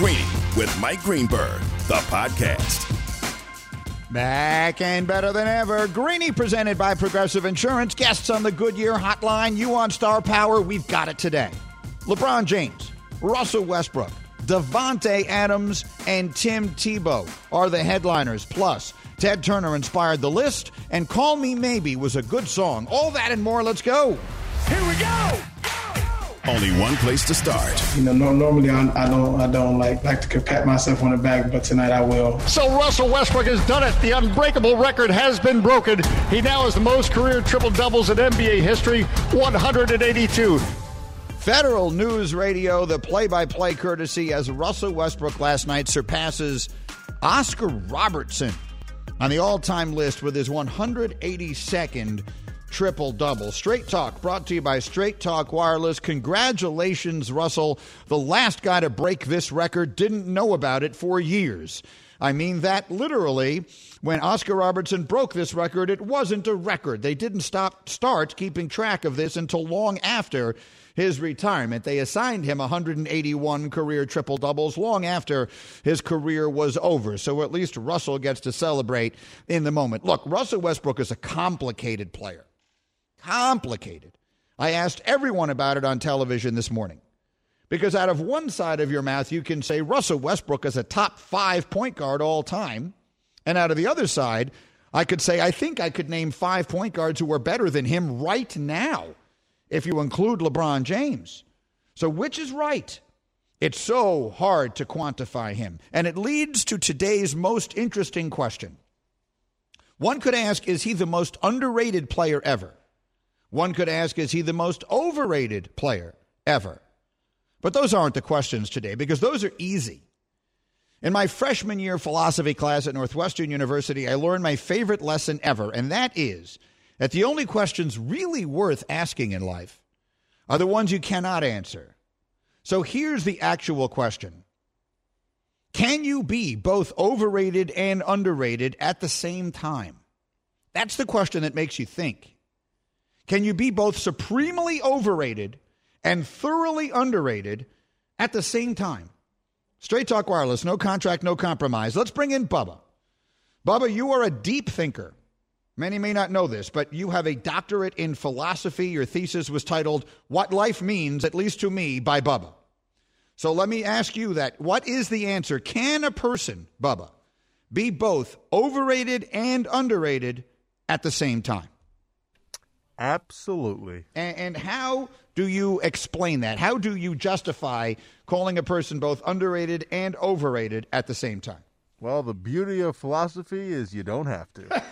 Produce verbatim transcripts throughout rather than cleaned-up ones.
Greeny with Mike Greenberg, the podcast. Back and better than ever. Greeny presented by Progressive Insurance. Guests on the Goodyear Hotline. You on Star Power. We've got it today. LeBron James, Russell Westbrook, Devontae Adams, and Tim Tebow are the headliners. Plus, Ted Turner inspired the list, and Call Me Maybe was a good song. All that and more. Let's go. Here we go. Only one place to start. You know, no, normally I, I don't, I don't like like to pat myself on the back, but tonight I will. So Russell Westbrook has done it. The unbreakable record has been broken. He now has the most career triple doubles in N B A history, one hundred eighty-two. Federal News Radio, the play-by-play courtesy as Russell Westbrook last night surpasses Oscar Robertson on the all-time list with his one hundred eighty-second triple-double. Straight Talk brought to you by Straight Talk Wireless. Congratulations, Russell. The last guy to break this record didn't know about it for years. I mean that literally. When Oscar Robertson broke this record, it wasn't a record. They didn't stop start keeping track of this until long after his retirement. They assigned him one hundred eighty-one career triple-doubles long after his career was over. So at least Russell gets to celebrate in the moment. Look, Russell Westbrook is a complicated player. Complicated. I asked everyone about it on television this morning. Because out of one side of your mouth, you can say Russell Westbrook is a top five point guard all time. And out of the other side, I could say I think I could name five point guards who are better than him right now, if you include LeBron James. So which is right? It's so hard to quantify him. And it leads to today's most interesting question. One could ask, is he the most underrated player ever? One could ask, is he the most overrated player ever? But those aren't the questions today, because those are easy. In my freshman year philosophy class at Northwestern University, I learned my favorite lesson ever, and that is that the only questions really worth asking in life are the ones you cannot answer. So here's the actual question. Can you be both overrated and underrated at the same time? That's the question that makes you think. Can you be both supremely overrated and thoroughly underrated at the same time? Straight Talk Wireless, no contract, no compromise. Let's bring in Bubba. Bubba, you are a deep thinker. Many may not know this, but you have a doctorate in philosophy. Your thesis was titled, What Life Means, at least to Me, by Bubba. So let me ask you that. What is the answer? Can a person, Bubba, be both overrated and underrated at the same time? Absolutely. And, and how do you explain that? How do you justify calling a person both underrated and overrated at the same time? Well, the beauty of philosophy is you don't have to.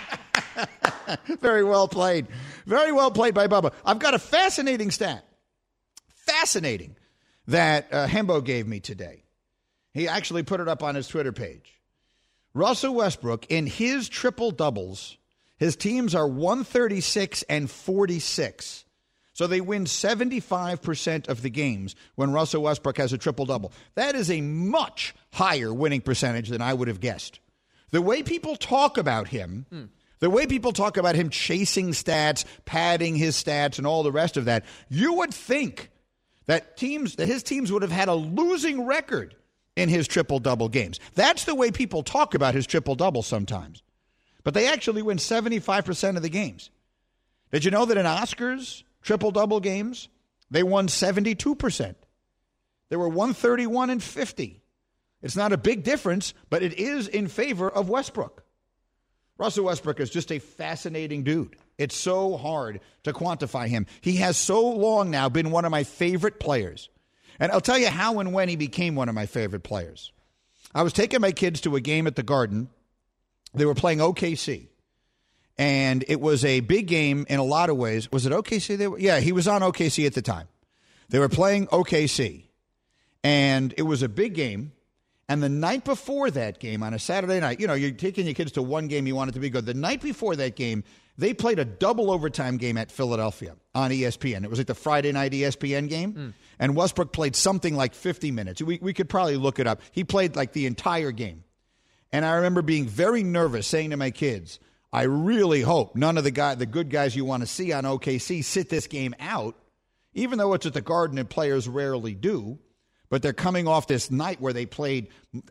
Very well played. Very well played by Bubba. I've got a fascinating stat. Fascinating that uh, Hembo gave me today. He actually put it up on his Twitter page. Russell Westbrook, in his triple doubles, his teams are one thirty-six and forty-six. So they win seventy-five percent of the games when Russell Westbrook has a triple-double. That is a much higher winning percentage than I would have guessed. The way people talk about him, mm. the way people talk about him chasing stats, padding his stats, and all the rest of that, you would think that teams, that his teams would have had a losing record in his triple-double games. That's the way people talk about his triple-double sometimes. But they actually win seventy-five percent of the games. Did you know that in Oscars triple-double games, they won seventy-two percent? They were one thirty-one and fifty. It's not a big difference, but it is in favor of Westbrook. Russell Westbrook is just a fascinating dude. It's so hard to quantify him. He has so long now been one of my favorite players. And I'll tell you how and when he became one of my favorite players. I was taking my kids to a game at the Garden. They were playing O K C, and it was a big game in a lot of ways. Was it O K C? They were, yeah, he was on O K C at the time. They were playing O K C, and it was a big game. And the night before that game, on a Saturday night, you know, you're taking your kids to one game, you want it to be good. The night before that game, they played a double overtime game at Philadelphia on E S P N. It was like the Friday night E S P N game, mm. and Westbrook played something like fifty minutes. We, we could probably look it up. He played like the entire game. And I remember being very nervous, saying to my kids, I really hope none of the guy, the good guys you want to see on O K C sit this game out, even though it's at the Garden and players rarely do. But they're coming off this night where they played,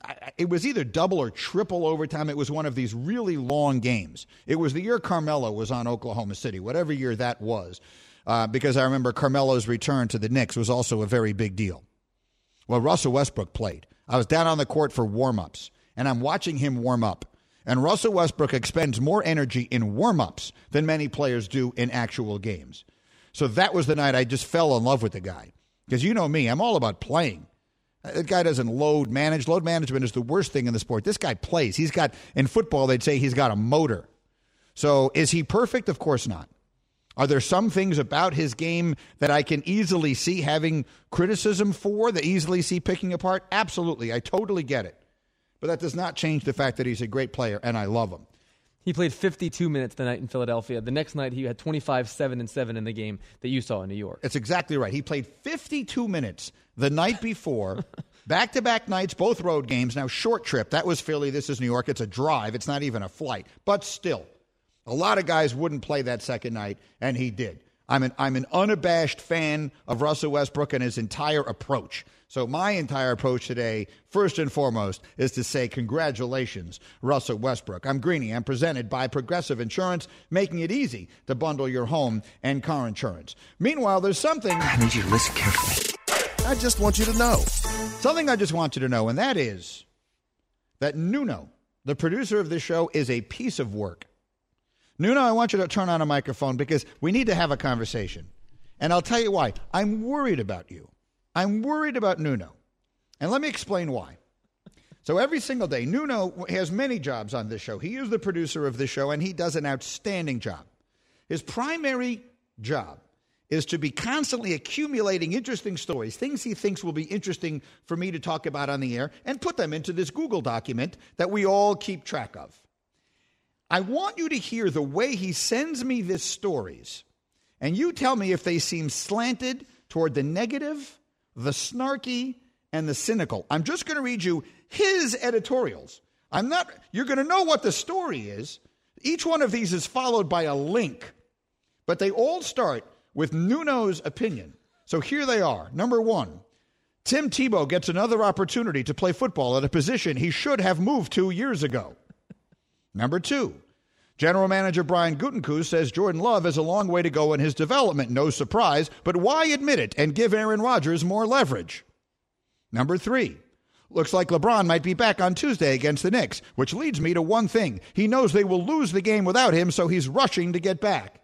it was either double or triple overtime. It was one of these really long games. It was the year Carmelo was on Oklahoma City, whatever year that was, uh, because I remember Carmelo's return to the Knicks was also a very big deal. Well, Russell Westbrook played. I was down on the court for warm-ups, and I'm watching him warm up. And Russell Westbrook expends more energy in warm-ups than many players do in actual games. So that was the night I just fell in love with the guy. Because you know me, I'm all about playing. That guy doesn't load manage. Load management is the worst thing in the sport. This guy plays. He's got, in football, they'd say he's got a motor. So is he perfect? Of course not. Are there some things about his game that I can easily see having criticism for, that easily see picking apart? Absolutely. I totally get it. But that does not change the fact that he's a great player, and I love him. He played fifty-two minutes the night in Philadelphia. The next night, he had twenty-five, seven, and seven in the game that you saw in New York. That's exactly right. He played fifty-two minutes the night before, back-to-back nights, both road games. Now, short trip. That was Philly. This is New York. It's a drive. It's not even a flight. But still, a lot of guys wouldn't play that second night, and he did. I'm an, I'm an unabashed fan of Russell Westbrook and his entire approach. So my entire approach today, first and foremost, is to say congratulations, Russell Westbrook. I'm Greeny. I'm presented by Progressive Insurance, making it easy to bundle your home and car insurance. Meanwhile, there's something... I need you to listen carefully. I just want you to know. Something I just want you to know, and that is that Nuno, the producer of this show, is a piece of work. Nuno, I want you to turn on a microphone because we need to have a conversation. And I'll tell you why. I'm worried about you. I'm worried about Nuno. And let me explain why. So every single day, Nuno has many jobs on this show. He is the producer of this show, and he does an outstanding job. His primary job is to be constantly accumulating interesting stories, things he thinks will be interesting for me to talk about on the air, and put them into this Google document that we all keep track of. I want you to hear the way he sends me these stories, and you tell me if they seem slanted toward the negative, the snarky, and the cynical. I'm just going to read you his editorials. I'm not, you're going to know what the story is. Each one of these is followed by a link, but they all start with Nuno's opinion. So here they are. Number one, Tim Tebow gets another opportunity to play football at a position he should have moved to years ago. Number two, General Manager Brian Gutekunst says Jordan Love has a long way to go in his development. No surprise, but why admit it and give Aaron Rodgers more leverage? Number three, looks like LeBron might be back on Tuesday against the Knicks, which leads me to one thing. He knows they will lose the game without him, so he's rushing to get back.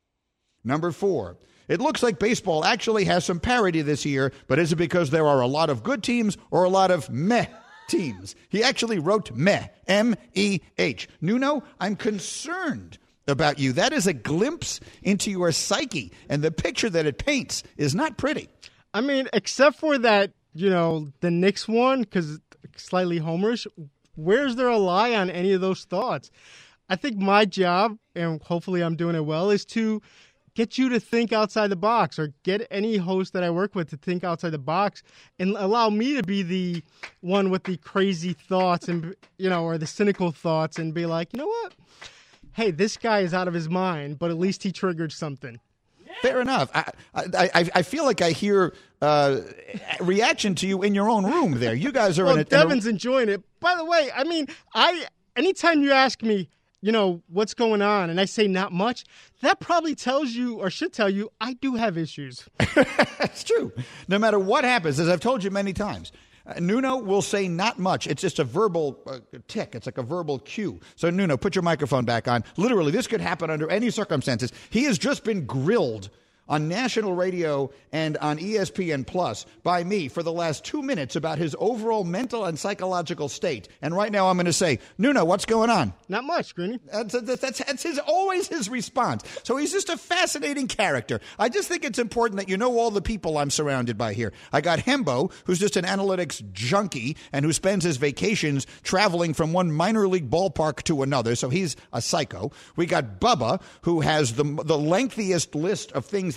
Number four, it looks like baseball actually has some parity this year, but is it because there are a lot of good teams or a lot of meh teams? He actually wrote meh, M E H. Nuno, I'm concerned about you. That is a glimpse into your psyche, and the picture that it paints is not pretty. I mean, except for that, you know, the Knicks one, because slightly homerish, where's there a lie on any of those thoughts? I think my job, and hopefully I'm doing it well, is to get you to think outside the box, or get any host that I work with to think outside the box and allow me to be the one with the crazy thoughts and, you know, or the cynical thoughts and be like, you know what? Hey, this guy is out of his mind, but at least he triggered something. Fair enough. I I, I feel like I hear uh, reaction to you in your own room there. You guys are well, in a... Devin's in a... enjoying it. By the way, I mean, I anytime you ask me, you know, what's going on, and I say not much, that probably tells you, or should tell you, I do have issues. That's true. No matter what happens, as I've told you many times, uh, Nuno will say not much. It's just a verbal uh, tick. It's like a verbal cue. So, Nuno, put your microphone back on. Literally, this could happen under any circumstances. He has just been grilled on national radio and on E S P N Plus by me for the last two minutes about his overall mental and psychological state. And right now I'm going to say, Nuno, what's going on? Not much, Greeny. That's, that's, that's, that's his, always his response. So he's just a fascinating character. I just think it's important that you know all the people I'm surrounded by here. I got Hembo, who's just an analytics junkie and who spends his vacations traveling from one minor league ballpark to another. So he's a psycho. We got Bubba, who has the, the lengthiest list of things that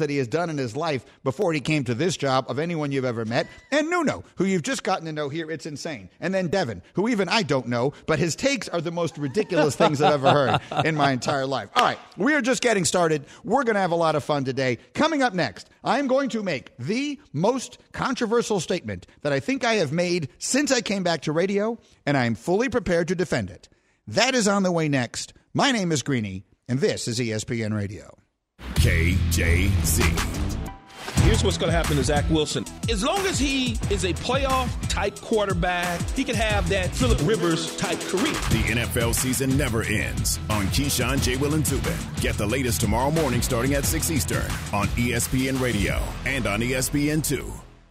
that he has done in his life before he came to this job of anyone you've ever met. And Nuno, who you've just gotten to know here. It's insane. And then Devin, who even I don't know, but his takes are the most ridiculous things I've ever heard in my entire life. All right, we are just getting started. We're going to have a lot of fun today. Coming up next, I'm going to make the most controversial statement that I think I have made since I came back to radio, and I'm fully prepared to defend it. That is on the way next. My name is Greeny, and this is E S P N Radio. K J Z. Here's what's going to happen to Zach Wilson. As long as he is a playoff-type quarterback, he can have that Phillip Rivers-type career. The N F L season never ends on Keyshawn, J. Will, and Zubin. Get the latest tomorrow morning starting at six Eastern on E S P N Radio and on E S P N two.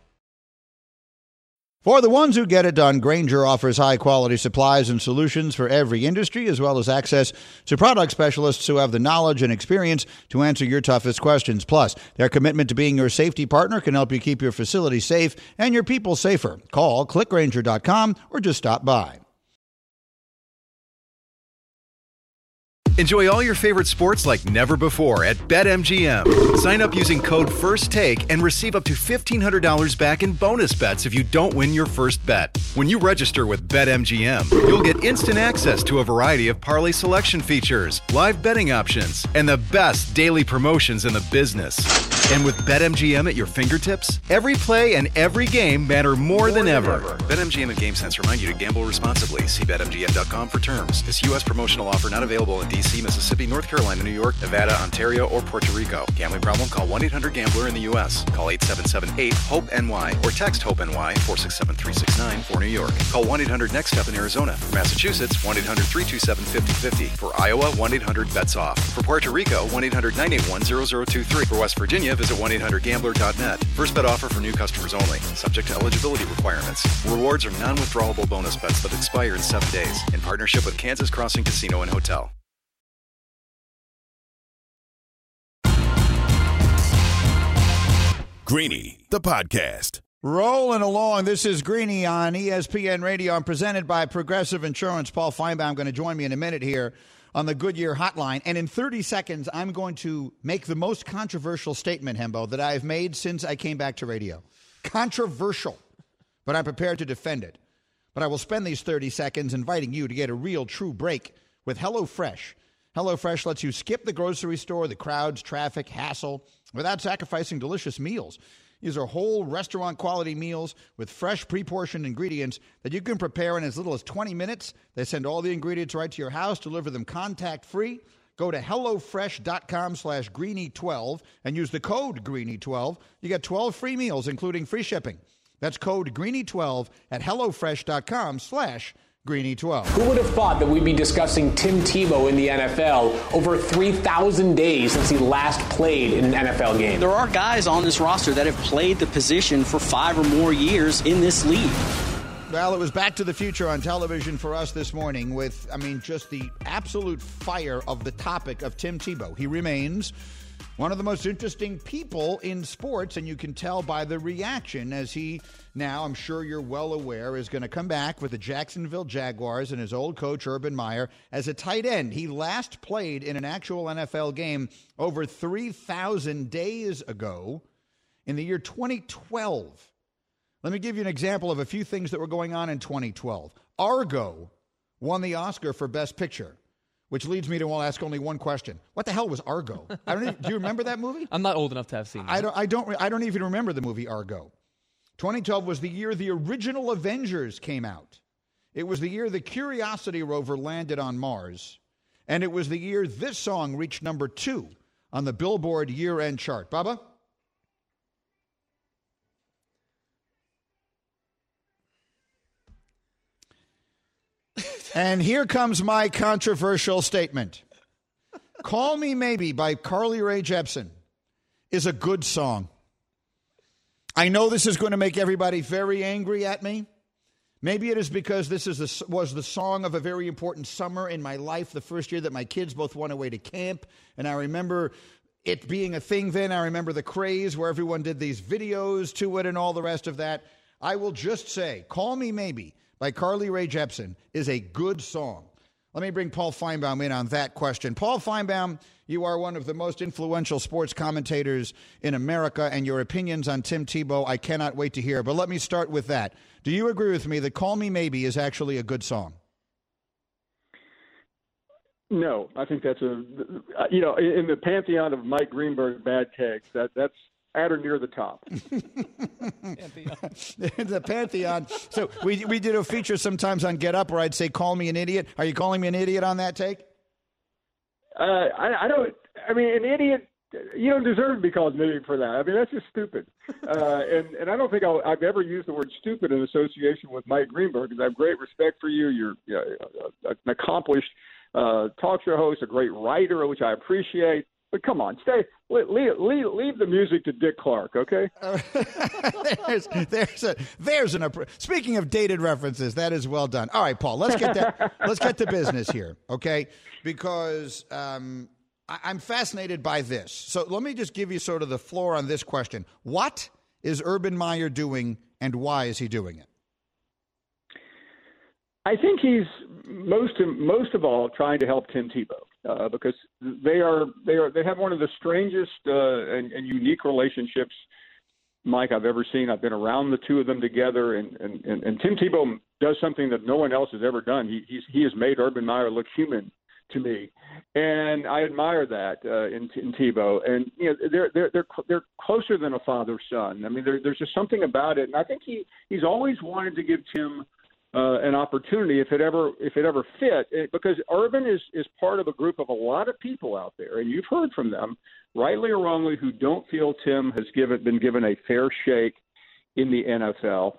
For the ones who get it done, Grainger offers high-quality supplies and solutions for every industry, as well as access to product specialists who have the knowledge and experience to answer your toughest questions. Plus, their commitment to being your safety partner can help you keep your facility safe and your people safer. Call click grainger dot com or just stop by. Enjoy all your favorite sports like never before at BetMGM. Sign up using code FIRSTTAKE and receive up to fifteen hundred dollars back in bonus bets if you don't win your first bet. When you register with BetMGM, you'll get instant access to a variety of parlay selection features, live betting options, and the best daily promotions in the business. And with BetMGM at your fingertips, every play and every game matter more, more than, than ever. ever. BetMGM and GameSense remind you to gamble responsibly. See Bet M G M dot com for terms. This U S promotional offer not available in D C, Mississippi, North Carolina, New York, Nevada, Ontario, or Puerto Rico. Gambling problem? Call one eight hundred gambler in the U S. Call eight seven seven eight hope N Y or text HOPE-NY four six seven three six nine for New York. Call one eight hundred next step in Arizona. For Massachusetts, one eight hundred three two seven five zero five zero. For Iowa, one eight hundred bets off. For Puerto Rico, one eight hundred nine eight one zero zero two three. For West Virginia, visit one eight hundred gambler dot net. First bet offer for new customers only. Subject to eligibility requirements. Rewards are non-withdrawable bonus bets that expire in seven days. In partnership with Kansas Crossing Casino and Hotel. Greeny, the podcast. Rolling along. This is Greeny on E S P N Radio. I'm presented by Progressive Insurance. Paul Feinbaum going to join me in a minute here on the Goodyear Hotline. And in thirty seconds, I'm going to make the most controversial statement, Hembo, that I've made since I came back to radio. Controversial, but I'm prepared to defend it. But I will spend these thirty seconds inviting you to get a real, true break with HelloFresh. HelloFresh lets you skip the grocery store, the crowds, traffic, hassle, without sacrificing delicious meals. These are whole restaurant-quality meals with fresh, pre-portioned ingredients that you can prepare in as little as twenty minutes. They send all the ingredients right to your house, deliver them contact-free. Go to HelloFresh.com slash Greeny12 and use the code Greeny twelve. You get twelve free meals, including free shipping. That's code Greeny twelve at HelloFresh.com slash Greeny twelve. Who would have thought that we'd be discussing Tim Tebow in the N F L over three thousand days since he last played in an N F L game? There are guys on this roster that have played the position for five or more years in this league. Well, it was Back to the Future on television for us this morning with, I mean, just the absolute fire of the topic of Tim Tebow. He remains one of the most interesting people in sports, and you can tell by the reaction as he now, I'm sure you're well aware, is going to come back with the Jacksonville Jaguars and his old coach, Urban Meyer, as a tight end. He last played in an actual N F L game over three thousand days ago in the year twenty twelve. Let me give you an example of a few things that were going on in twenty twelve. Argo won the Oscar for Best Picture, which leads me to ask only one question: what the hell was Argo? I don't. Even, do you remember that movie? I'm not old enough to have seen it. I don't. I don't. I don't even remember the movie Argo. twenty twelve was the year the original Avengers came out. It was the year the Curiosity rover landed on Mars, and it was the year this song reached number two on the Billboard year-end chart. Bubba? And here comes my controversial statement. Call Me Maybe by Carly Rae Jepsen is a good song. I know this is going to make everybody very angry at me. Maybe it is because this is the, was the song of a very important summer in my life, the first year that my kids both went away to camp. And I remember it being a thing then. I remember the craze where everyone did these videos to it and all the rest of that. I will just say, Call Me Maybe by Carly Rae Jepsen is a good song. Let me bring Paul Feinbaum in on that question. Paul Feinbaum, you are one of the most influential sports commentators in America, and your opinions on Tim Tebow I cannot wait to hear. But let me start with that. Do you agree with me that Call Me Maybe is actually a good song? No, I think that's a, you know, in the pantheon of Mike Greenberg bad takes, that that's at or near the top. The pantheon. So we we did a feature sometimes on Get Up where I'd say, call me an idiot. Are you calling me an idiot on that take? Uh, I, I don't, I mean, an idiot, you don't deserve to be called an idiot for that. I mean, that's just stupid. Uh, and, and I don't think I'll, I've ever used the word stupid in association with Mike Greenberg, because I have great respect for you. You're you know, an accomplished uh, talk show host, a great writer, which I appreciate. But come on, stay. Leave, leave, leave the music to Dick Clark, okay? Uh, there's, there's a there's an. Speaking of dated references, that is well done. All right, Paul, let's get that. let's get to business here, okay? Because um, I, I'm fascinated by this. So let me just give you sort of the floor on this question: what is Urban Meyer doing, and why is he doing it? I think he's most most of all trying to help Tim Tebow. Uh, because they are they are they have one of the strangest uh, and, and unique relationships, Mike, I've ever seen. I've been around the two of them together, and, and, and, and Tim Tebow does something that no one else has ever done. He he's, he has made Urban Meyer look human to me, and I admire that uh, in, in Tebow. And you know they're they're they're they're closer than a father son. I mean, there, there's just something about it, and I think he he's always wanted to give Tim Uh, an opportunity if it ever if it ever fit, it, because Urban is, is part of a group of a lot of people out there, and you've heard from them, rightly or wrongly, who don't feel Tim has given been given a fair shake in the N F L.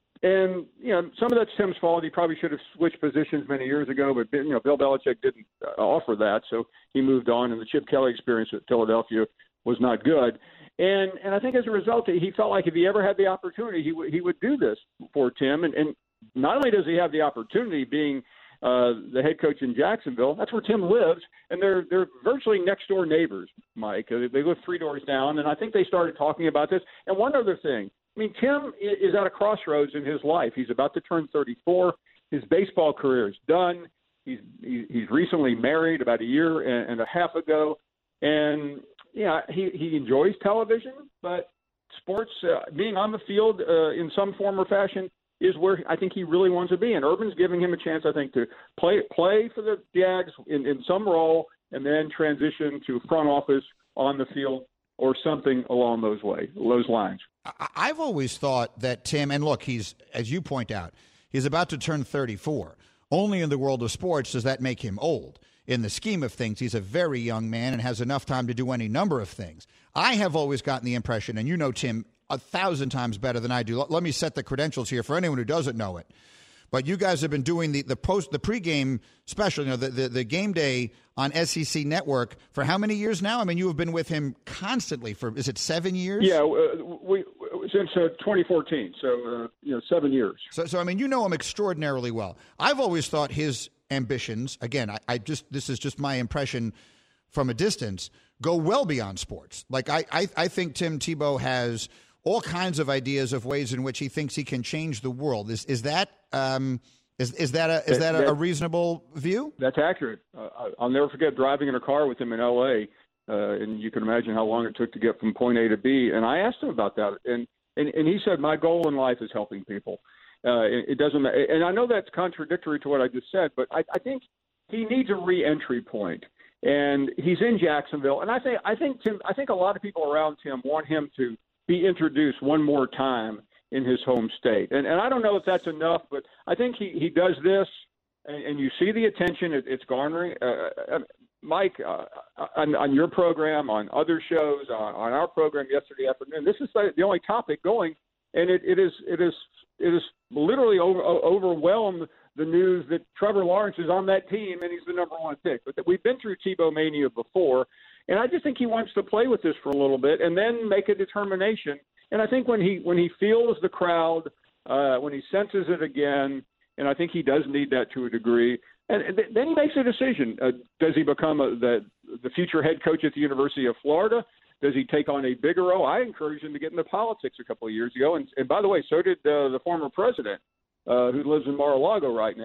And you know, some of that's Tim's fault. He probably should have switched positions many years ago, but you know, Bill Belichick didn't uh, offer that, so he moved on. And the Chip Kelly experience at Philadelphia was not good. And and I think as a result, he felt like if he ever had the opportunity, he would he would do this for Tim. And, and not only does he have the opportunity, being uh, the head coach in Jacksonville, that's where Tim lives, and they're they're virtually next door neighbors, Mike. They live three doors down, and I think they started talking about this. And one other thing, I mean, Tim is at a crossroads in his life. He's about to turn thirty-four. His baseball career is done. He's he's recently married about a year and a half ago, and yeah, he he enjoys television, but sports, uh, being on the field uh, in some form or fashion, is where I think he really wants to be. And Urban's giving him a chance, I think, to play play for the Jags in, in some role and then transition to front office on the field or something along those way, those lines. I've always thought that Tim, and look, he's, as you point out, he's about to turn thirty-four. Only in the world of sports does that make him old. In the scheme of things, he's a very young man and has enough time to do any number of things. I have always gotten the impression, and you know Tim a thousand times better than I do. Let me set the credentials here for anyone who doesn't know it. But you guys have been doing the, the post the pregame special, you know, the, the, the game day on S E C Network for how many years now? I mean, you have been with him constantly for, is it seven years? Yeah, uh, we since uh, twenty fourteen, so uh, you know, seven years. So, so I mean, you know him extraordinarily well. I've always thought his ambitions, again, I, I just this is just my impression from a distance, go well beyond sports. Like I, I, I think Tim Tebow has all kinds of ideas of ways in which he thinks he can change the world. Is is that um, is is that a is that, that a, a reasonable view? That's accurate. Uh, I'll never forget driving in a car with him in L A, uh, and you can imagine how long it took to get from point A to B. And I asked him about that, and and, and he said, "My goal in life is helping people. Uh, it, it doesn't." And I know that's contradictory to what I just said, but I, I think he needs a re-entry point. And he's in Jacksonville, and I think I think Tim. I think a lot of people around Tim want him to be introduced one more time in his home state. And, and I don't know if that's enough, but I think he, he does this, and, and you see the attention it, it's garnering. Uh, Mike, uh, on, on your program, on other shows, on, on our program yesterday afternoon, this is the only topic going, and it, it is it is it is literally over, overwhelmed the news that Trevor Lawrence is on that team and he's the number one pick. But we've been through Tebow mania before, and I just think he wants to play with this for a little bit and then make a determination. And I think when he when he feels the crowd, uh, when he senses it again, and I think he does need that to a degree, and th- then he makes a decision. Uh, does he become a, the the future head coach at the University of Florida? Does he take on a bigger role? I encouraged him to get into politics a couple of years ago, and, and by the way, so did uh, the former president, uh, who lives in Mar-a-Lago right now.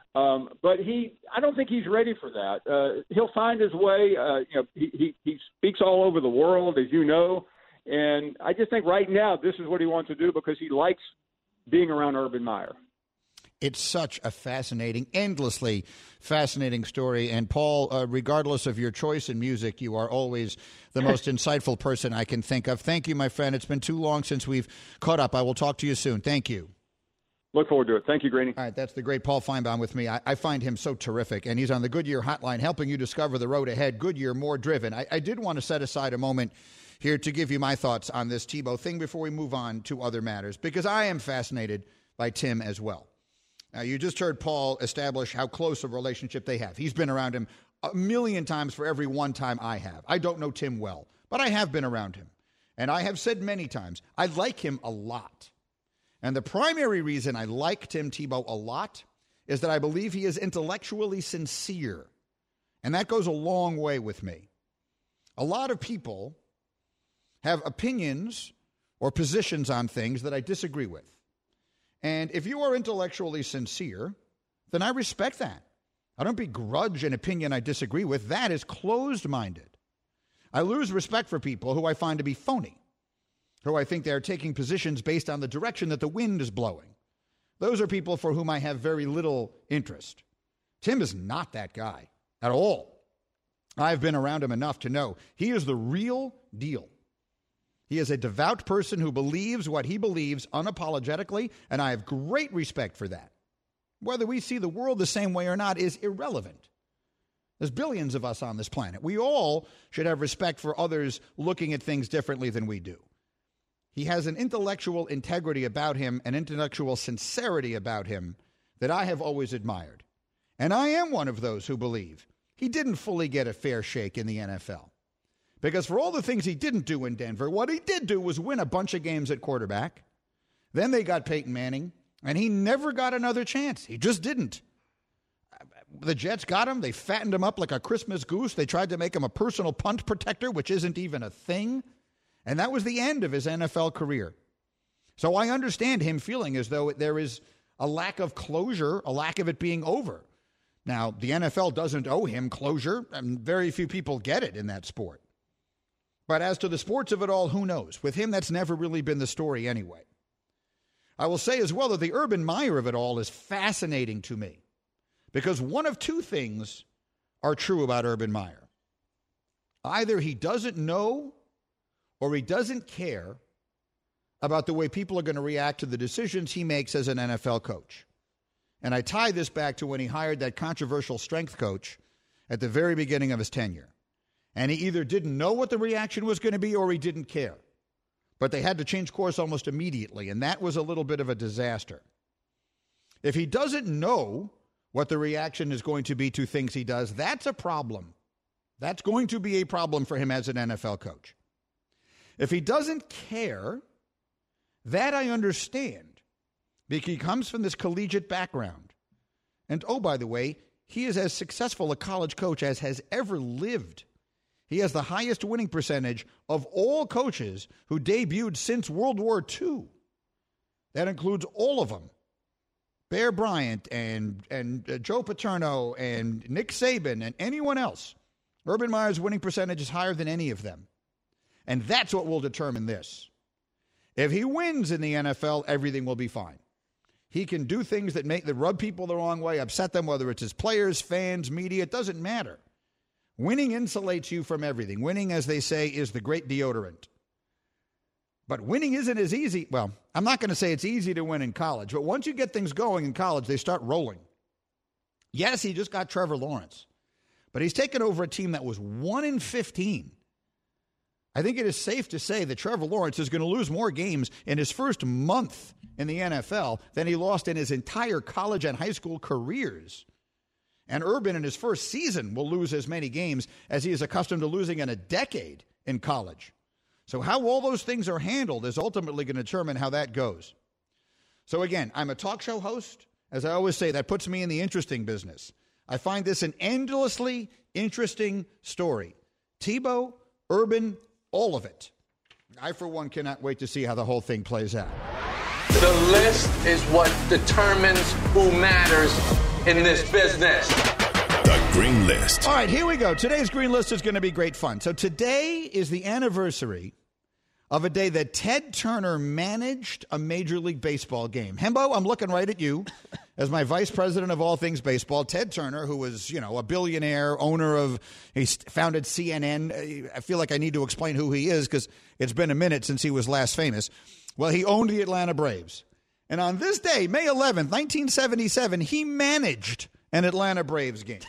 Um, but he, I don't think he's ready for that. Uh, he'll find his way. Uh, you know, he, he, he speaks all over the world, as you know. And I just think right now this is what he wants to do because he likes being around Urban Meyer. It's such a fascinating, endlessly fascinating story. And, Paul, uh, regardless of your choice in music, you are always the most insightful person I can think of. Thank you, my friend. It's been too long since we've caught up. I will talk to you soon. Thank you. Look forward to it. Thank you, Greeny. All right, that's the great Paul Feinbaum with me. I, I find him so terrific, and he's on the Goodyear Hotline helping you discover the road ahead. Goodyear, more driven. I, I did want to set aside a moment here to give you my thoughts on this Tebow thing before we move on to other matters, because I am fascinated by Tim as well. Now, you just heard Paul establish how close a relationship they have. He's been around him a million times for every one time I have. I don't know Tim well, but I have been around him. And I have said many times, I like him a lot. And the primary reason I like Tim Tebow a lot is that I believe he is intellectually sincere. And that goes a long way with me. A lot of people have opinions or positions on things that I disagree with. And if you are intellectually sincere, then I respect that. I don't begrudge an opinion I disagree with. That is closed-minded. I lose respect for people who I find to be phony, who I think they're taking positions based on the direction that the wind is blowing. Those are people for whom I have very little interest. Tim is not that guy at all. I've been around him enough to know he is the real deal. He is a devout person who believes what he believes unapologetically, and I have great respect for that. Whether we see the world the same way or not is irrelevant. There's billions of us on this planet. We all should have respect for others looking at things differently than we do. He has an intellectual integrity about him, an intellectual sincerity about him that I have always admired. And I am one of those who believe he didn't fully get a fair shake in the N F L. Because for all the things he didn't do in Denver, what he did do was win a bunch of games at quarterback. Then they got Peyton Manning, and he never got another chance. He just didn't. The Jets got him. They fattened him up like a Christmas goose. They tried to make him a personal punt protector, which isn't even a thing. And that was the end of his N F L career. So I understand him feeling as though there is a lack of closure, a lack of it being over. Now, the N F L doesn't owe him closure, and very few people get it in that sport. But as to the sports of it all, who knows? With him, that's never really been the story anyway. I will say as well that the Urban Meyer of it all is fascinating to me, because one of two things are true about Urban Meyer. Either he doesn't know or he doesn't care about the way people are going to react to the decisions he makes as an N F L coach. And I tie this back to when he hired that controversial strength coach at the very beginning of his tenure. And he either didn't know what the reaction was going to be or he didn't care. But they had to change course almost immediately, and that was a little bit of a disaster. If he doesn't know what the reaction is going to be to things he does, that's a problem. That's going to be a problem for him as an N F L coach. If he doesn't care, that I understand, because he comes from this collegiate background. And oh, by the way, he is as successful a college coach as has ever lived. He has the highest winning percentage of all coaches who debuted since World War Two. That includes all of them. Bear Bryant and, and uh, Joe Paterno and Nick Saban and anyone else. Urban Meyer's winning percentage is higher than any of them. And that's what will determine this. If he wins in the N F L, everything will be fine. He can do things that make that rub people the wrong way, upset them, whether it's his players, fans, media, it doesn't matter. Winning insulates you from everything. Winning, as they say, is the great deodorant. But winning isn't as easy. Well, I'm not going to say it's easy to win in college, but once you get things going in college, they start rolling. Yes, he just got Trevor Lawrence, but he's taken over a team that was one in fifteen. I think it is safe to say that Trevor Lawrence is going to lose more games in his first month in the N F L than he lost in his entire college and high school careers. And Urban in his first season will lose as many games as he is accustomed to losing in a decade in college. So how all those things are handled is ultimately going to determine how that goes. So again, I'm a talk show host. As I always say, that puts me in the interesting business. I find this an endlessly interesting story. Tebow, Urban, all of it. I, for one, cannot wait to see how the whole thing plays out. The list is what determines who matters in this business. The Green List. All right, here we go. Today's Green List is going to be great fun. So today is the anniversary of a day that Ted Turner managed a Major League Baseball game. Hembo, I'm looking right at you as my vice president of all things baseball. Ted Turner, who was, you know, a billionaire, owner of, he founded C N N. I feel like I need to explain who he is because it's been a minute since he was last famous. Well, he owned the Atlanta Braves. And on this day, May eleventh, nineteen seventy-seven, he managed an Atlanta Braves game.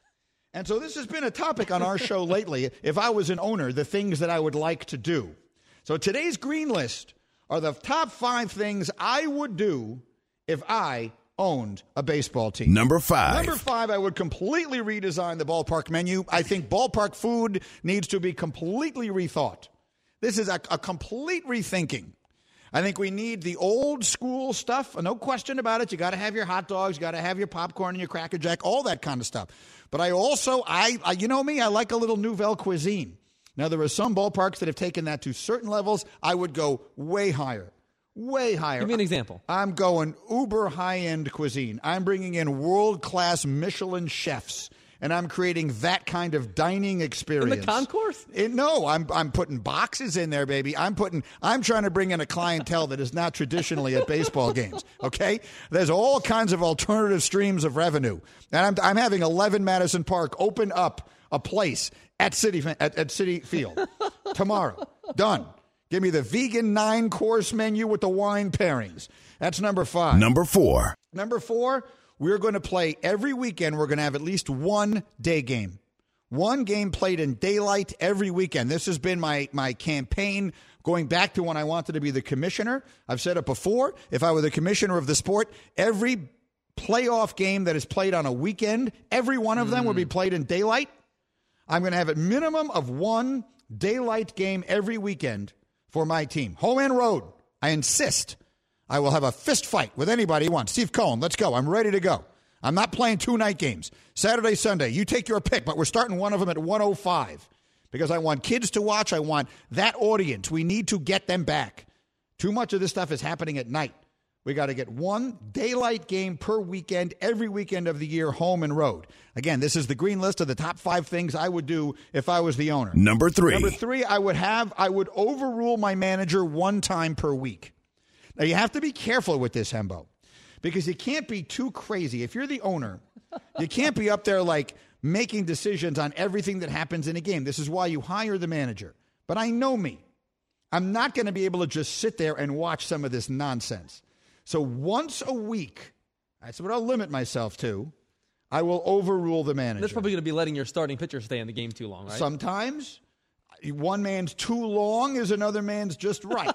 And so this has been a topic on our show lately. If I was an owner, the things that I would like to do. So today's Green List are the top five things I would do if I owned a baseball team. Number five. Number five, I would completely redesign the ballpark menu. I think ballpark food needs to be completely rethought. This is a, a complete rethinking. I think we need the old school stuff. No question about it. You got to have your hot dogs. You got to have your popcorn and your Cracker Jack, all that kind of stuff. But I also, I, I you know me, I like a little nouvelle cuisine. Now, there are some ballparks that have taken that to certain levels. I would go way higher, way higher. Give me an example. I'm going uber high-end cuisine. I'm bringing in world-class Michelin chefs, and I'm creating that kind of dining experience. In the concourse? It, no, I'm I'm putting boxes in there, baby. I'm putting. I'm trying to bring in a clientele that is not traditionally at baseball games. Okay, there's all kinds of alternative streams of revenue, and I'm I'm having eleven Madison Park open up a place at City at, at City Field tomorrow. Done. Give me the vegan nine-course menu with the wine pairings. That's number five. Number four. Number four, we're going to play every weekend. We're going to have at least one day game. One game played in daylight every weekend. This has been my, my campaign going back to when I wanted to be the commissioner. I've said it before. If I were the commissioner of the sport, every playoff game that is played on a weekend, every one of them mm. would be played in daylight. I'm going to have a minimum of one daylight game every weekend for my team. Home and road. I insist. I will have a fist fight with anybody who wants. Steve Cohen, let's go. I'm ready to go. I'm not playing two night games. Saturday, Sunday. You take your pick, but we're starting one of them at one oh five because I want kids to watch. I want that audience. We need to get them back. Too much of this stuff is happening at night. We got to get one daylight game per weekend, every weekend of the year, home and road. Again, this is the Green List of the top five things I would do if I was the owner. Number three. Number three, I would have, I would overrule my manager one time per week. Now, you have to be careful with this, Hembo, because you can't be too crazy. If you're the owner, you can't be up there like making decisions on everything that happens in a game. This is why you hire the manager. But I know me. I'm not going to be able to just sit there and watch some of this nonsense. So once a week, that's what I'll limit myself to, I will overrule the manager. That's probably going to be letting your starting pitcher stay in the game too long, right? Sometimes. One man's too long is another man's just right.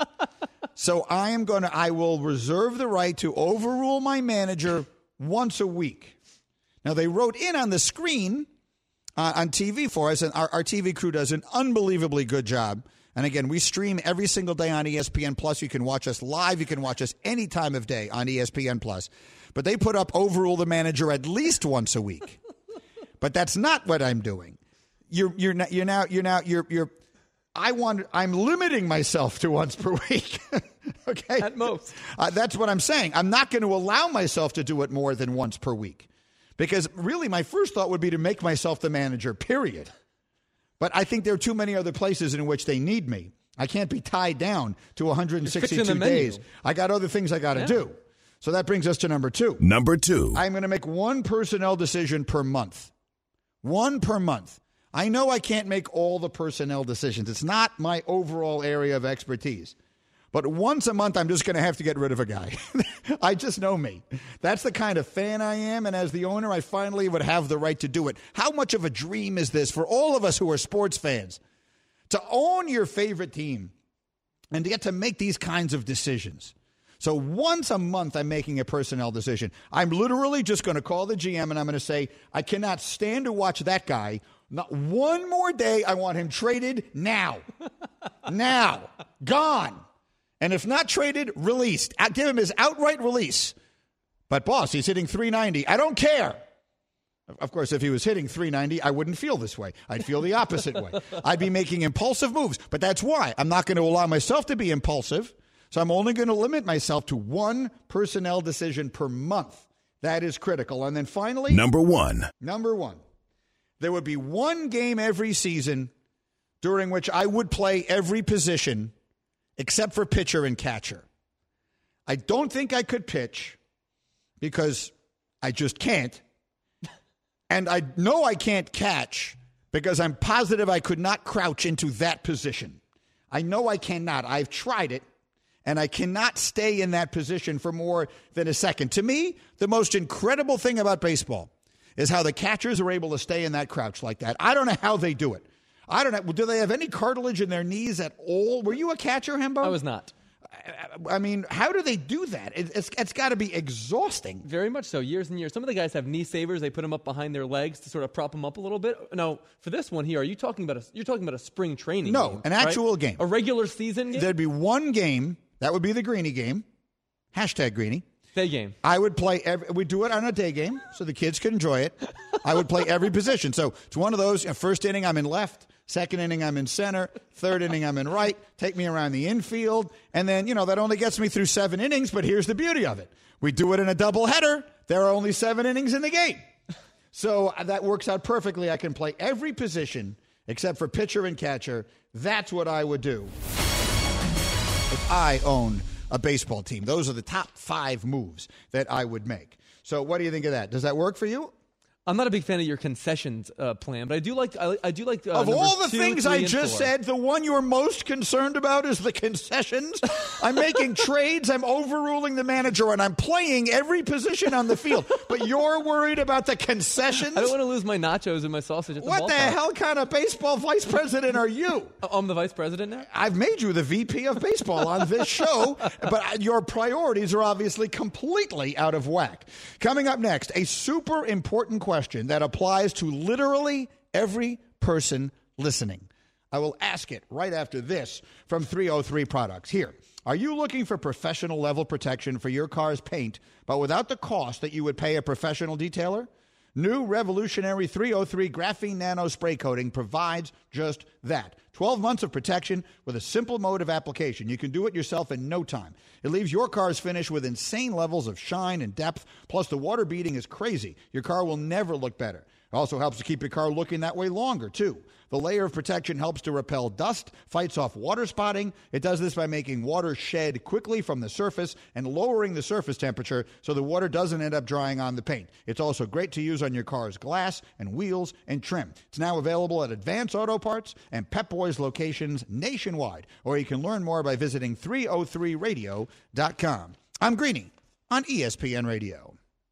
So I am going to, I will reserve the right to overrule my manager once a week. Now, they wrote in on the screen uh, on T V for us, and our, our T V crew does an unbelievably good job. And again, we stream every single day on E S P N Plus. You can watch us live. You can watch us any time of day on E S P N Plus. But they put up overrule the manager at least once a week. But that's not what I'm doing. You're you're not, you're now you're now you're you're. I want. I'm limiting myself to once per week. Okay, at most. Uh, that's what I'm saying. I'm not going to allow myself to do it more than once per week, because really, my first thought would be to make myself the manager. Period. But I think there are too many other places in which they need me. I can't be tied down to one hundred sixty-two days. I got other things I got to yeah. do. So that brings us to number two. Number two. I'm going to make one personnel decision per month. One per month. I know I can't make all the personnel decisions. It's not my overall area of expertise. But once a month, I'm just going to have to get rid of a guy. I just know me. That's the kind of fan I am, and as the owner, I finally would have the right to do it. How much of a dream is this for all of us who are sports fans? To own your favorite team and to get to make these kinds of decisions. So once a month, I'm making a personnel decision. I'm literally just going to call the G M, and I'm going to say, I cannot stand to watch that guy. Not one more day. I want him traded now. Now. Gone. And if not traded, released. I'll give him his outright release. But, boss, he's hitting three ninety. I don't care. Of course, if he was hitting three ninety, I wouldn't feel this way. I'd feel the opposite way. I'd be making impulsive moves. But that's why. I'm not going to allow myself to be impulsive. So I'm only going to limit myself to one personnel decision per month. That is critical. And then finally, Number one. Number one. There would be one game every season during which I would play every position except for pitcher and catcher. I don't think I could pitch because I just can't. And I know I can't catch because I'm positive I could not crouch into that position. I know I cannot. I've tried it, and I cannot stay in that position for more than a second. To me, the most incredible thing about baseball is how the catchers are able to stay in that crouch like that. I don't know how they do it. I don't know. Do they have any cartilage in their knees at all? Were you a catcher, Hembo? I was not. I mean, how do they do that? It's, it's got to be exhausting. Very much so, years and years. Some of the guys have knee savers. They put them up behind their legs to sort of prop them up a little bit. Now, for this one here, are you talking about a, you're talking about a spring training no, game? No, an actual right? game. A regular season game? There'd be one game. That would be the Greeny game. Hashtag Greeny. Day game. I would play every, we do it on a day game so the kids could enjoy it. I would play every position. So it's one of those, you know, first inning I'm in left, second inning I'm in center, third inning I'm in right, take me around the infield, and then, you know, that only gets me through seven innings, but here's the beauty of it. We do it in a doubleheader. There are only seven innings in the game. So that works out perfectly. I can play every position except for pitcher and catcher. That's what I would do if I own a baseball team. Those are the top five moves that I would make. So what do you think of that? Does that work for you? I'm not a big fan of your concessions uh, plan, but I do like I, I do like uh, of all the two, things I and just four. said, the one you're most concerned about is the concessions. I'm making trades, I'm overruling the manager, and I'm playing every position on the field. But you're worried about the concessions? I don't want to lose my nachos and my sausage at the What ballpark. the hell kind of baseball vice president are you? Oh, I'm the vice president now? I've made you the V P of baseball on this show, but your priorities are obviously completely out of whack. Coming up next, a super important question that applies to literally every person listening. I will ask it right after this from three oh three Products. Here, are you looking for professional level protection for your car's paint, but without the cost that you would pay a professional detailer? New revolutionary three oh three Graphene Nano Spray Coating provides just that. twelve months of protection with a simple mode of application. You can do it yourself in no time. It leaves your car's finish with insane levels of shine and depth, plus the water beading is crazy. Your car will never look better. It also helps to keep your car looking that way longer, too. The layer of protection helps to repel dust, fights off water spotting. It does this by making water shed quickly from the surface and lowering the surface temperature so the water doesn't end up drying on the paint. It's also great to use on your car's glass and wheels and trim. It's now available at Advance Auto Parts and Pep Boys locations nationwide, or you can learn more by visiting three oh three radio dot com. I'm Greeny on E S P N Radio.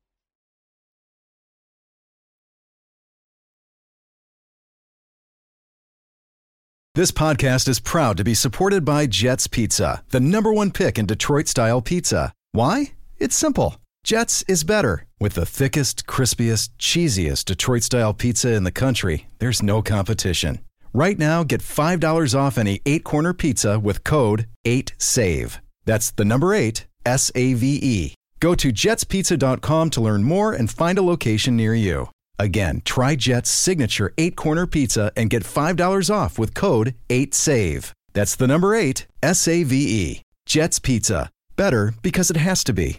This podcast is proud to be supported by Jets Pizza, the number one pick in Detroit-style pizza. Why? It's simple. Jets is better. With the thickest, crispiest, cheesiest Detroit-style pizza in the country, there's no competition. Right now, get five dollars off any eight-corner pizza with code eight save. That's the number eight, S A V E. Go to jets pizza dot com to learn more and find a location near you. Again, try Jet's signature eight-corner pizza and get five dollars off with code eight save. That's the number eight, S A V E. Jet's Pizza. Better because it has to be.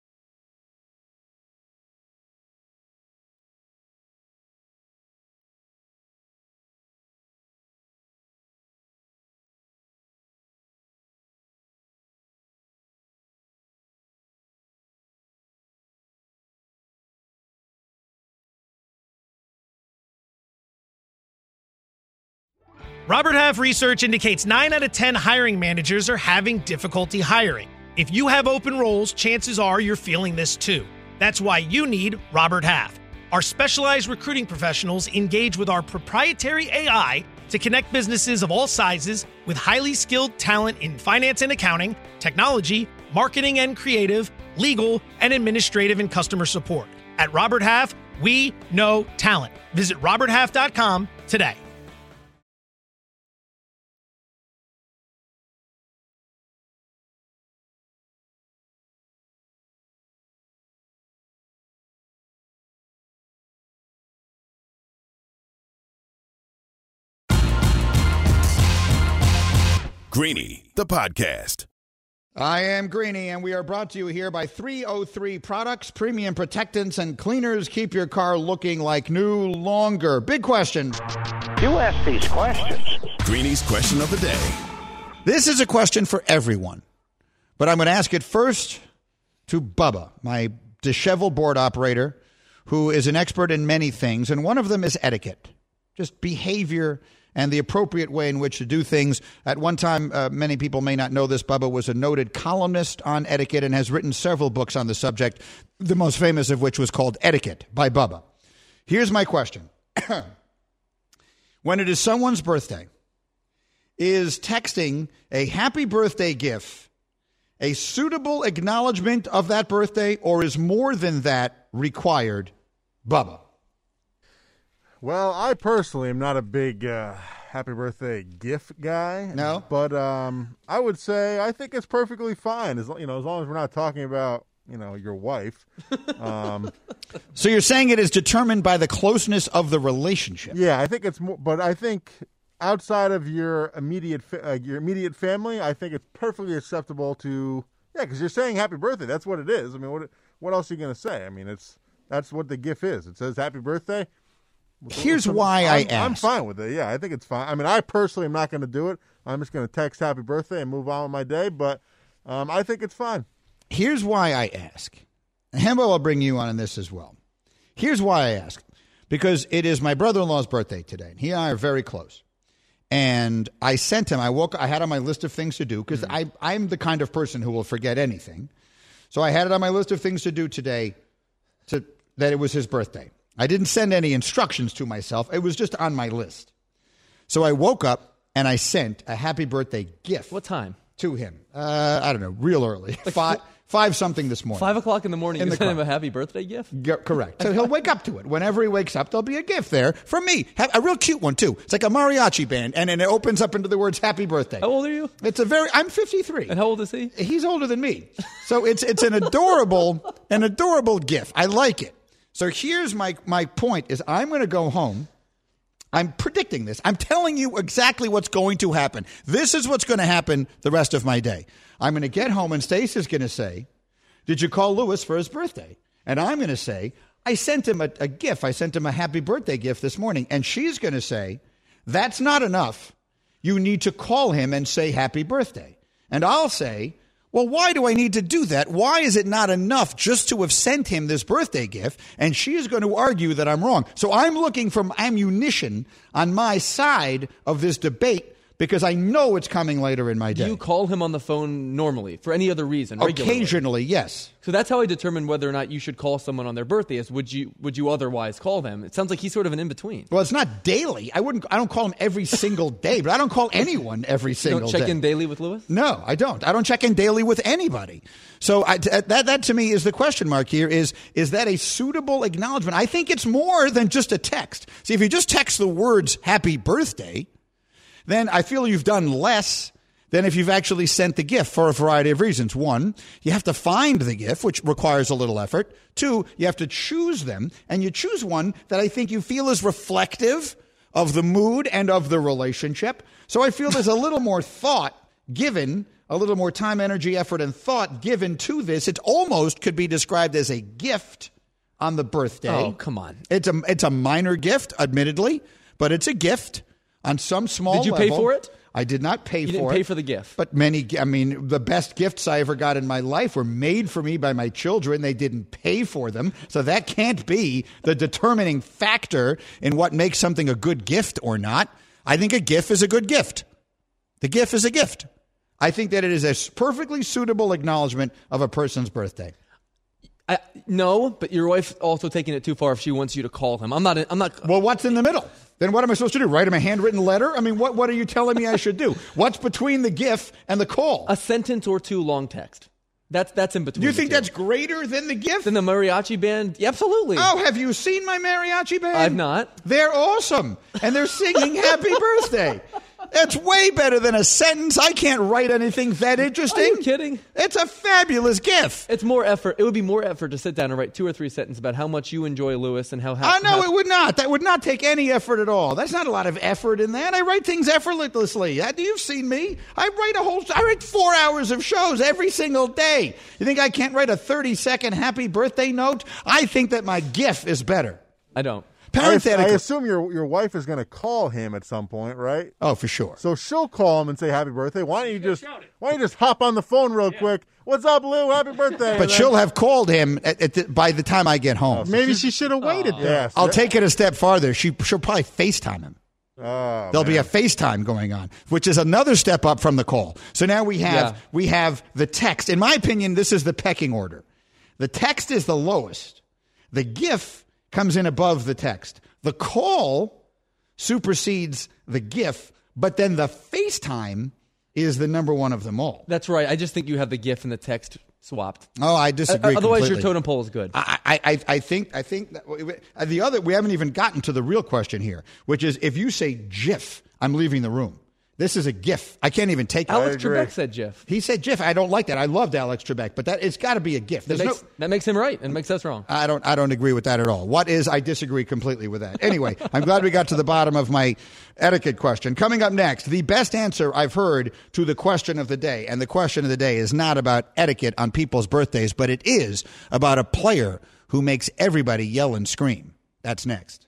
Robert Half research indicates nine out of ten hiring managers are having difficulty hiring. If you have open roles, chances are you're feeling this too. That's why you need Robert Half. Our specialized recruiting professionals engage with our proprietary A I to connect businesses of all sizes with highly skilled talent in finance and accounting, technology, marketing and creative, legal, and administrative and customer support. At Robert Half, we know talent. Visit robert half dot com today. Greeny, the podcast. I am Greeny, and we are brought to you here by three oh three Products, premium protectants and cleaners. Keep your car looking like new longer. Big question. You ask these questions. Greeny's question of the day. This is a question for everyone, but I'm going to ask it first to Bubba, my disheveled board operator, who is an expert in many things, and one of them is etiquette, just behavior and the appropriate way in which to do things. At one time, uh, many people may not know this, Bubba was a noted columnist on etiquette and has written several books on the subject, the most famous of which was called Etiquette by Bubba. Here's my question. When it is someone's birthday, is texting a happy birthday gif a suitable acknowledgement of that birthday, or is more than that required? Bubba. Well, I personally am not a big uh, happy birthday GIF guy. No, but um, I would say I think it's perfectly fine as you know, as long as we're not talking about you know your wife. Um, so you're saying it is determined by the closeness of the relationship? Yeah, I think it's more. But I think outside of your immediate uh, your immediate family, I think it's perfectly acceptable to yeah, because you're saying happy birthday. That's what it is. I mean, what what else are you going to say? I mean, it's that's what the GIF is. It says happy birthday. Here's why I I'm, ask. I'm fine with it. Yeah, I think it's fine. I mean, I personally am not going to do it. I'm just going to text happy birthday and move on with my day, but um, I think it's fine. Here's why I ask. Hembo, I'll bring you on in this as well. Here's why I ask. Because it is my brother-in-law's birthday today. He and I are very close. And I sent him, I woke, I had on my list of things to do, because mm. I'm the kind of person who will forget anything. So I had it on my list of things to do today to, that it was his birthday. I didn't send any instructions to myself. It was just on my list. So I woke up and I sent a happy birthday gift. What time? To him. Uh, I don't know, real early. Like five, five something this morning. Five o'clock in the morning, in you the send car. him a happy birthday gift? G- correct. So he'll wake up to it. Whenever he wakes up, there'll be a gift there from me. Ha- a real cute one, too. It's like a mariachi band, and then it opens up into the words happy birthday. How old are you? It's a very, I'm fifty-three. And how old is he? He's older than me. So it's it's an adorable, an adorable gift. I like it. So here's my, my point is I'm going to go home. I'm predicting this. I'm telling you exactly what's going to happen. This is what's going to happen the rest of my day. I'm going to get home and Stacey's going to say, did you call Lewis for his birthday? And I'm going to say, I sent him a, a gift. I sent him a happy birthday gift this morning. And she's going to say, that's not enough. You need to call him and say happy birthday. And I'll say, well, why do I need to do that? Why is it not enough just to have sent him this birthday gift? And she is going to argue that I'm wrong. So I'm looking for ammunition on my side of this debate because I know it's coming later in my day. Do you call him on the phone normally for any other reason? Regularly? Occasionally, yes. So that's how I determine whether or not you should call someone on their birthday. Is would you would you otherwise call them? It sounds like he's sort of an in between. Well, it's not daily. I wouldn't. I don't call him every single day, but I don't call anyone every single day. You don't check day. in daily with Lewis? No, I don't. I don't check in daily with anybody. So I, that that to me is the question mark here. Is is that a suitable acknowledgement? I think it's more than just a text. See, if you just text the words "Happy Birthday," then I feel you've done less than if you've actually sent the gift for a variety of reasons. One, you have to find the gift, which requires a little effort. Two, you have to choose them, and you choose one that I think you feel is reflective of the mood and of the relationship. So I feel there's a little more thought given, a little more time, energy, effort, and thought given to this. It almost could be described as a gift on the birthday. Oh, come on. It's a, it's a minor gift, admittedly, but it's a gift. On some small level. Did you level, pay for it? I did not pay you for it. You didn't pay for the gift. But many, I mean, the best gifts I ever got in my life were made for me by my children. They didn't pay for them. So that can't be the determining factor in what makes something a good gift or not. I think a gift is a good gift. The gift is a gift. I think that it is a perfectly suitable acknowledgement of a person's birthday. I, no, but your wife's also taking it too far if she wants you to call him. I'm not. I'm not. Well, what's in the middle? Then what am I supposed to do? Write him a handwritten letter? I mean, what what are you telling me I should do? What's between the gift and the call? A sentence or two long text. That's that's in between. Do you think the two. that's greater than the gift? Than the mariachi band? Yeah, absolutely. Oh, have you seen my mariachi band? I've not. They're awesome, and they're singing "Happy Birthday." It's way better than a sentence. I can't write anything that interesting. Are you kidding? It's a fabulous GIF. It's more effort. It would be more effort to sit down and write two or three sentences about how much you enjoy Lewis and how. how I know how, it would not. That would not take any effort at all. That's not a lot of effort in that. I write things effortlessly. You've seen me. I write a whole. I write four hours of shows every single day. You think I can't write a thirty-second happy birthday note? I think that my GIF is better. I don't. I, I assume your your wife is going to call him at some point, right? Oh, for sure. So she'll call him and say happy birthday. Why don't you just why don't you just hop on the phone real yeah. quick? What's up, Lou? Happy birthday! But she'll have called him at, at the, by the time I get home. Oh, so Maybe she should have waited. Oh. Yes. I'll take it a step farther. She she'll probably FaceTime him. Oh, There'll man. be a FaceTime going on, which is another step up from the call. So now we have Yeah. we have the text. In my opinion, this is the pecking order. The text is the lowest. The GIF comes in above the text. The call supersedes the GIF, but then the FaceTime is the number one of them all. That's right. I just think you have the GIF and the text swapped. Oh, I disagree. Uh, otherwise, completely. your totem pole is good. I, I, I think, I think that the other. We haven't even gotten to the real question here, which is if you say GIF, I'm leaving the room. This is a GIF. I can't even take it. Alex Trebek said GIF. He said GIF. I don't like that. I loved Alex Trebek, but that it's got to be a GIF. That makes, no, that makes him right and makes us wrong. I don't. I don't agree with that at all. What is? I disagree completely with that. Anyway, I'm glad we got to the bottom of my etiquette question. Coming up next, the best answer I've heard to the question of the day, and the question of the day is not about etiquette on people's birthdays, but it is about a player who makes everybody yell and scream. That's next.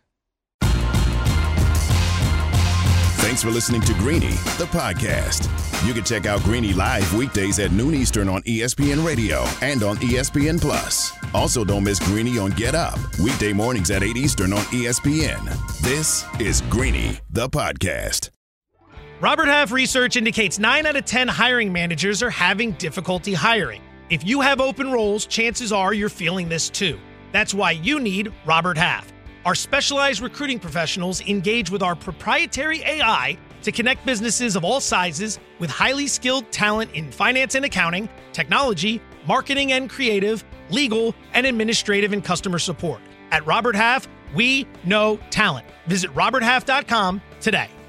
Thanks for listening to Greeny, the podcast. You can check out Greeny live weekdays at noon Eastern on E S P N Radio and on E S P N Plus. Also, don't miss Greeny on Get Up, weekday mornings at eight Eastern on E S P N. This is Greeny, the podcast. Robert Half research indicates nine out of ten hiring managers are having difficulty hiring. If you have open roles, chances are you're feeling this too. That's why you need Robert Half. Our specialized recruiting professionals engage with our proprietary A I to connect businesses of all sizes with highly skilled talent in finance and accounting, technology, marketing and creative, legal, and administrative and customer support. At Robert Half, we know talent. Visit robert half dot com today.